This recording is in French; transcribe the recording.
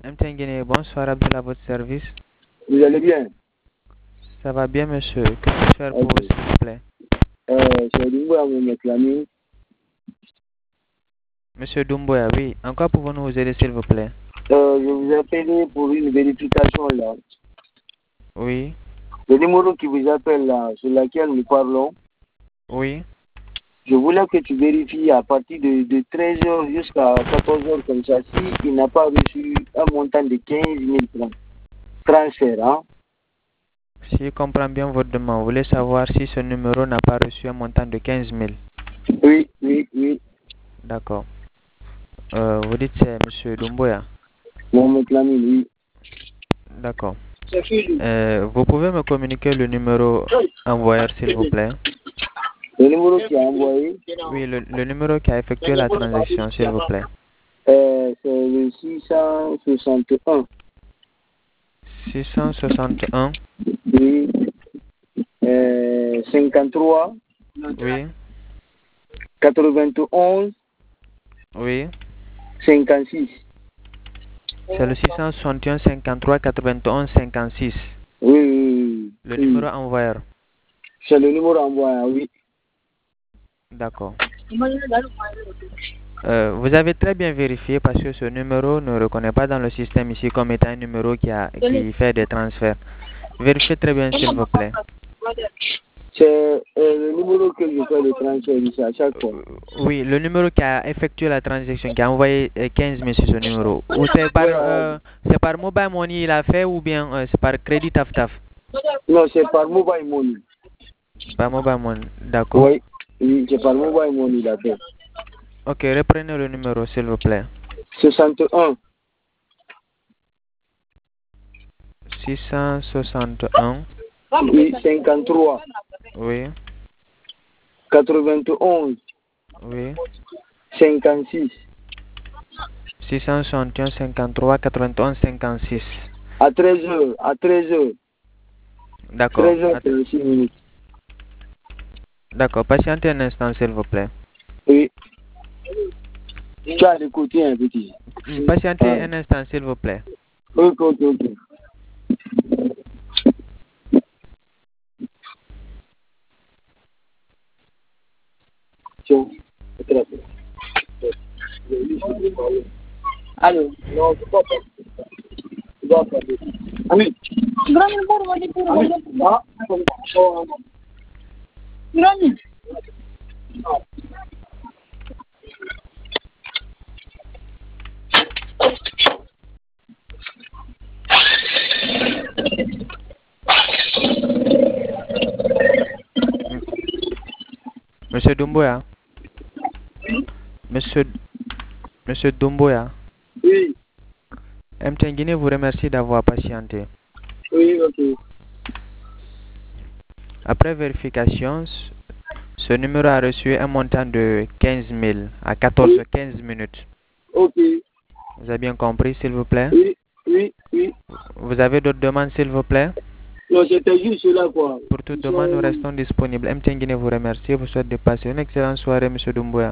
Mtengene, bonsoir Abdel, à votre service. Vous allez bien? Ça va bien, monsieur. Que puis-je faire pour vous, s'il vous plaît? C'est Dumboya, mon réclamé. Monsieur Doumbouya, oui. En quoi pouvons-nous vous aider, s'il vous plaît? Je vous appelle pour une vérification là. Oui. Le numéro qui vous appelle là, sur lequel nous parlons, Oui. je voulais que tu vérifies à partir de 13h jusqu'à 14h comme ça, si il n'a pas reçu un montant de 15 000 francs. Transfert, hein? Si je comprends bien votre demande, vous voulez savoir si ce numéro n'a pas reçu un montant de 15 000. Oui, oui, oui. D'accord. Vous dites c'est monsieur Doumbouya. Mon réclamé, oui. D'accord. Vous pouvez me communiquer le numéro envoyeur, s'il vous plaît? Le numéro qui a envoyé, Oui, le numéro qui a effectué la transaction, s'il vous plaît. c'est le 661. 661. Oui. 53. Oui. 91. Oui. 56. C'est le 661 53 91 56. Oui, oui. Le numéro envoyeur. C'est le numéro envoyé, oui. D'accord. Vous avez très bien vérifié parce que ce numéro ne reconnaît pas dans le système ici comme étant un numéro qui fait des transferts. Vérifiez très bien, s'il vous plaît. C'est le numéro que je fais le transfert ici à chaque fois. Oui, le numéro qui a effectué la transaction, qui a envoyé 15 000 sur ce numéro. Ou c'est par Mobile Money il a fait ou bien c'est par Crédit Taf-Taf? Non, c'est par Mobile Money. Par Mobile Money, d'accord. Oui, c'est par Mobile Money il a fait. Ok, reprenez le numéro, s'il vous plaît. 61. 661. Oui, 53. Oui. 91. Oui. 56. 661 53 91 56. À 13h. À 13h. D'accord. 13h36 minutes. D'accord. Patientez un instant, s'il vous plaît. Oui. Tu as écouté un petit. Patientez un instant, s'il vous plaît. Ok. Allô? Non, je crois pas. Ami. Monsieur Doumbouya. Monsieur Doumbouya. Oui. MTN Guinée vous remercie d'avoir patienté. Oui, ok. Après vérification, ce numéro a reçu un montant de 15 000 à 14h15 minutes. Ok. Vous avez bien compris, s'il vous plaît? Oui. Vous avez d'autres demandes, s'il vous plaît? Non, c'était juste cela, quoi. Pour toute demande, nous restons disponibles. MTN Guinée vous remercie et vous souhaite de passer une excellente soirée, monsieur Doumbouya.